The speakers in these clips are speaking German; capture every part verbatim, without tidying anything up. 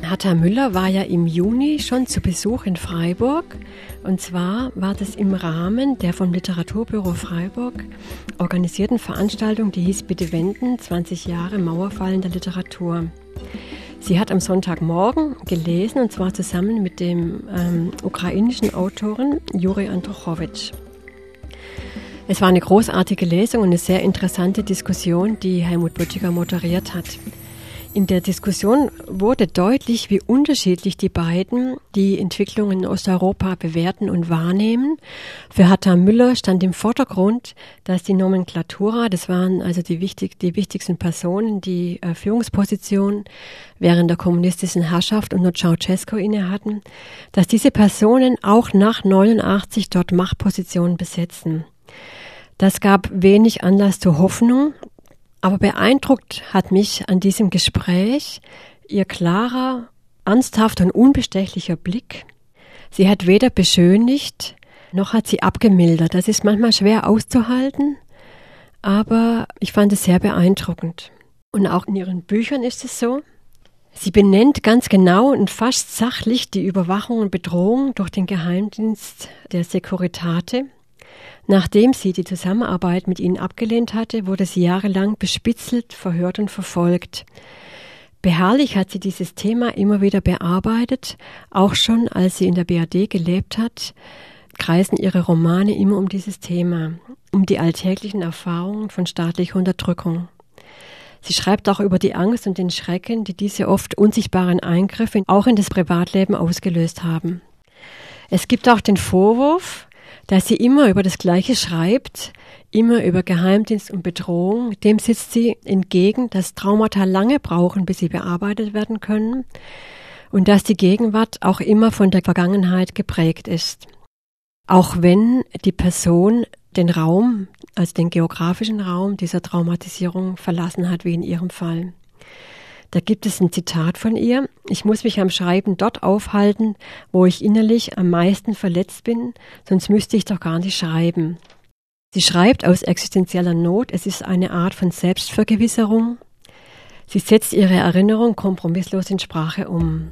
Hertha Müller war ja im Juni schon zu Besuch in Freiburg. Und zwar war das im Rahmen der vom Literaturbüro Freiburg organisierten Veranstaltung, die hieß Bitte wenden, zwanzig Jahre Mauerfall in der Literatur. Sie hat am Sonntagmorgen gelesen, und zwar zusammen mit dem ähm, ukrainischen Autoren Juri Andruchowitsch. Es war eine großartige Lesung und eine sehr interessante Diskussion, die Helmut Böttiger moderiert hat. In der Diskussion wurde deutlich, wie unterschiedlich die beiden die Entwicklungen in Osteuropa bewerten und wahrnehmen. Für Hertha Müller stand im Vordergrund, dass die Nomenklatura, das waren also die, wichtig, die wichtigsten Personen, die äh, Führungspositionen während der kommunistischen Herrschaft unter Ceausescu inne hatten, dass diese Personen auch nach neunundachtzig dort Machtpositionen besetzen. Das gab wenig Anlass zur Hoffnung. Aber beeindruckt hat mich an diesem Gespräch ihr klarer, ernsthafter und unbestechlicher Blick. Sie hat weder beschönigt, noch hat sie abgemildert. Das ist manchmal schwer auszuhalten, aber ich fand es sehr beeindruckend. Und auch in ihren Büchern ist es so. Sie benennt ganz genau und fast sachlich die Überwachung und Bedrohung durch den Geheimdienst der Securitate. Nachdem sie die Zusammenarbeit mit ihnen abgelehnt hatte, wurde sie jahrelang bespitzelt, verhört und verfolgt. Beharrlich hat sie dieses Thema immer wieder bearbeitet, auch schon als sie in der B R D gelebt hat, kreisen ihre Romane immer um dieses Thema, um die alltäglichen Erfahrungen von staatlicher Unterdrückung. Sie schreibt auch über die Angst und den Schrecken, die diese oft unsichtbaren Eingriffe auch in das Privatleben ausgelöst haben. Es gibt auch den Vorwurf, dass sie immer über das Gleiche schreibt, immer über Geheimdienst und Bedrohung. Dem sitzt sie entgegen, dass Traumata lange brauchen, bis sie bearbeitet werden können und dass die Gegenwart auch immer von der Vergangenheit geprägt ist. Auch wenn die Person den Raum, also den geografischen Raum dieser Traumatisierung verlassen hat, wie in ihrem Fall. Da gibt es ein Zitat von ihr: Ich muss mich am Schreiben dort aufhalten, wo ich innerlich am meisten verletzt bin, sonst müsste ich doch gar nicht schreiben. Sie schreibt aus existenzieller Not, es ist eine Art von Selbstvergewisserung. Sie setzt ihre Erinnerung kompromisslos in Sprache um.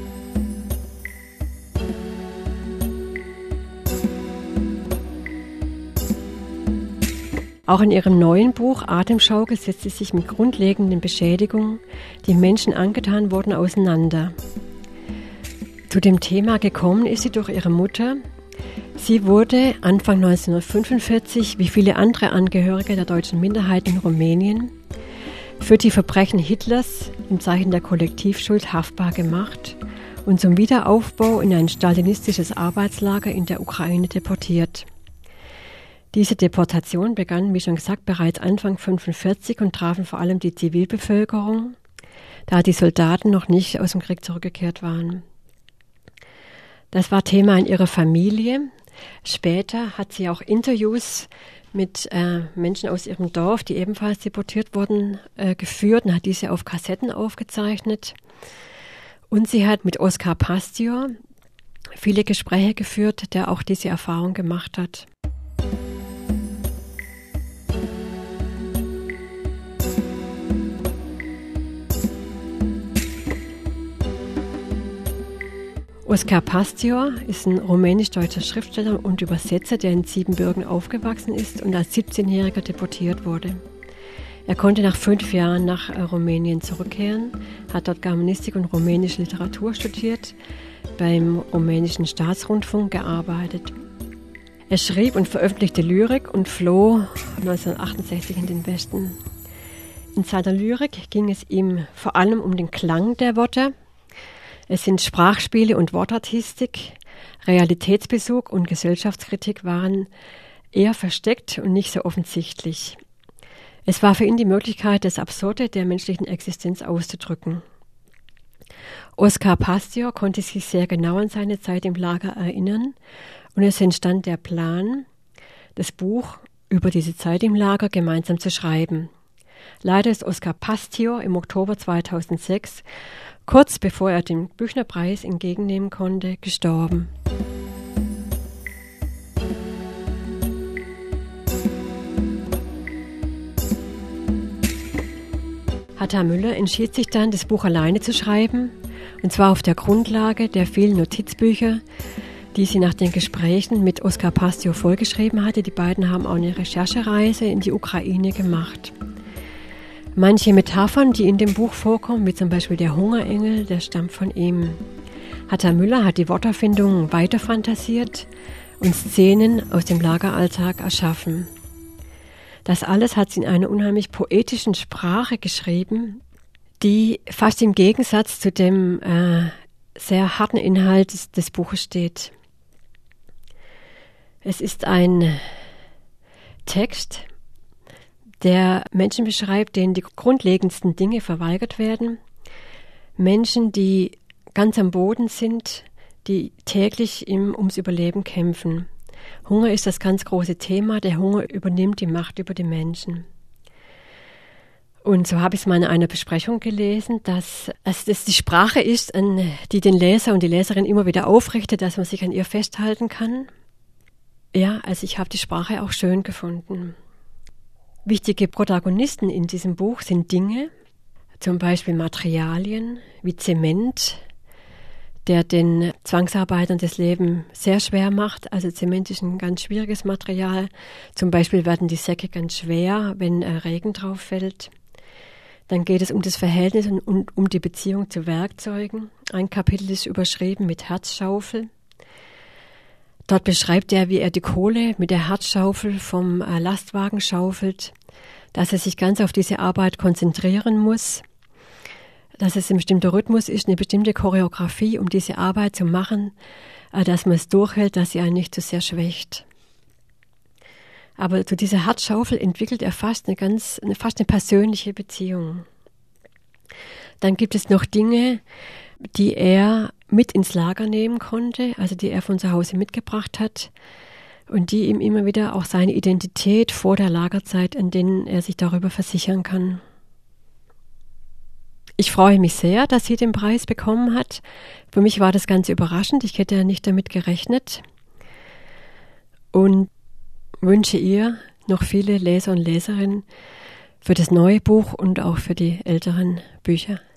Auch in ihrem neuen Buch Atemschaukel setzt sie sich mit grundlegenden Beschädigungen, die Menschen angetan wurden, auseinander. Zu dem Thema gekommen ist sie durch ihre Mutter. Sie wurde Anfang neunzehnhundertfünfundvierzig, wie viele andere Angehörige der deutschen Minderheit in Rumänien, für die Verbrechen Hitlers im Zeichen der Kollektivschuld haftbar gemacht und zum Wiederaufbau in ein stalinistisches Arbeitslager in der Ukraine deportiert. Diese Deportation begann, wie schon gesagt, bereits Anfang neunzehnhundertfünfundvierzig und trafen vor allem die Zivilbevölkerung, da die Soldaten noch nicht aus dem Krieg zurückgekehrt waren. Das war Thema in ihrer Familie. Später hat sie auch Interviews mit äh, Menschen aus ihrem Dorf, die ebenfalls deportiert wurden, äh, geführt und hat diese auf Kassetten aufgezeichnet. Und sie hat mit Oskar Pastior viele Gespräche geführt, der auch diese Erfahrung gemacht hat. Oskar Pastior ist ein rumänisch-deutscher Schriftsteller und Übersetzer, der in Siebenbürgen aufgewachsen ist und als siebzehnjähriger deportiert wurde. Er konnte nach fünf Jahren nach Rumänien zurückkehren, hat dort Germanistik und rumänische Literatur studiert, beim rumänischen Staatsrundfunk gearbeitet. Er schrieb und veröffentlichte Lyrik und floh neunzehnhundertachtundsechzig in den Westen. In seiner Lyrik ging es ihm vor allem um den Klang der Worte. Es sind Sprachspiele und Wortartistik, Realitätsbezug und Gesellschaftskritik waren eher versteckt und nicht so offensichtlich. Es war für ihn die Möglichkeit, das Absurde der menschlichen Existenz auszudrücken. Oskar Pastior konnte sich sehr genau an seine Zeit im Lager erinnern und es entstand der Plan, das Buch über diese Zeit im Lager gemeinsam zu schreiben. Leider ist Oskar Pastior im Oktober zweitausendsechs, kurz bevor er den Büchnerpreis entgegennehmen konnte, gestorben. Hertha Müller entschied sich dann, das Buch alleine zu schreiben Und zwar auf der Grundlage der vielen Notizbücher, die sie nach den Gesprächen mit Oskar Pastio vollgeschrieben hatte. Die beiden haben auch eine Recherchereise in die Ukraine gemacht. Manche Metaphern, die in dem Buch vorkommen, wie zum Beispiel der Hungerengel, der stammt von ihm. Hatta Müller hat die Worterfindung weiterfantasiert und Szenen aus dem Lageralltag erschaffen. Das alles hat sie in einer unheimlich poetischen Sprache geschrieben, die fast im Gegensatz zu dem äh, sehr harten Inhalt des, des Buches steht. Es ist ein Text, der Menschen beschreibt, denen die grundlegendsten Dinge verweigert werden. Menschen, die ganz am Boden sind, die täglich im, ums Überleben kämpfen. Hunger ist das ganz große Thema. Der Hunger übernimmt die Macht über die Menschen. Und so habe ich es mal in einer Besprechung gelesen, dass es dass die Sprache ist, die den Leser und die Leserin immer wieder aufrichtet, dass man sich an ihr festhalten kann. Ja, also ich habe die Sprache auch schön gefunden. Wichtige Protagonisten in diesem Buch sind Dinge, zum Beispiel Materialien wie Zement, der den Zwangsarbeitern das Leben sehr schwer macht. Also Zement ist ein ganz schwieriges Material. Zum Beispiel werden die Säcke ganz schwer, wenn äh, Regen drauf fällt. Dann geht es um das Verhältnis und, und um die Beziehung zu Werkzeugen. Ein Kapitel ist überschrieben mit Herzschaufel. Dort beschreibt er, wie er die Kohle mit der Herzschaufel vom äh, Lastwagen schaufelt, dass er sich ganz auf diese Arbeit konzentrieren muss, dass es ein bestimmter Rhythmus ist, eine bestimmte Choreografie, um diese Arbeit zu machen, äh, dass man es durchhält, dass sie einen nicht zu sehr schwächt. Aber zu dieser Herzschaufel entwickelt er fast eine ganz, eine, fast eine persönliche Beziehung. Dann gibt es noch Dinge, die er mit ins Lager nehmen konnte, also die er von zu Hause mitgebracht hat und die ihm immer wieder auch seine Identität vor der Lagerzeit, an denen er sich darüber versichern kann. Ich freue mich sehr, dass sie den Preis bekommen hat. Für mich war das ganz überraschend. Ich hätte ja nicht damit gerechnet. Und wünsche ihr noch viele Leser und Leserinnen für das neue Buch und auch für die älteren Bücher.